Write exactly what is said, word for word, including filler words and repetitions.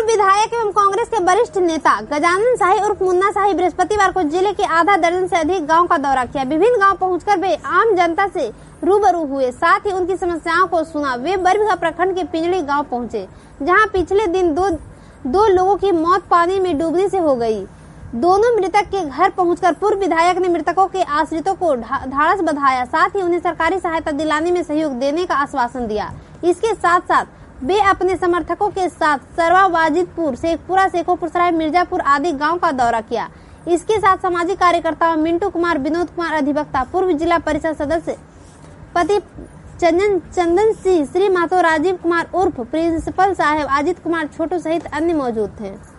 पूर्व विधायक एवं कांग्रेस के वरिष्ठ नेता गजानन शाही उर्फ मुन्ना शाही बृहस्पतिवार को जिले के आधा दर्जन से अधिक गांव का दौरा किया। विभिन्न गांव पहुंचकर वे आम जनता से रूबरू हुए, साथ ही उनकी समस्याओं को सुना। वे बरबीघा प्रखंड के पिंजड़ी गांव पहुंचे, जहां पिछले दिन दो दो लोगों की मौत पानी में डूबने से हो गई। दोनों मृतक के घर पहुंचकर पूर्व विधायक ने मृतकों के आश्रितों को ढाढ़स बंधाया, साथ ही उन्हें सरकारी सहायता दिलाने में सहयोग देने का आश्वासन दिया। इसके साथ साथ वे अपने समर्थकों के साथ सरवा, वाजिदपुर, शेखपुरा, शेखोपुर सराय, मिर्जापुर आदि गांव का दौरा किया। इसके साथ सामाजिक कार्यकर्ताओं मिंटू कुमार, विनोद कुमार अधिवक्ता, पूर्व जिला परिषद सदस्य पति चंदन चंदन सिंह, श्री महतो, राजीव कुमार उर्फ प्रिंसिपल साहब, अजित कुमार छोटू सहित अन्य मौजूद थे।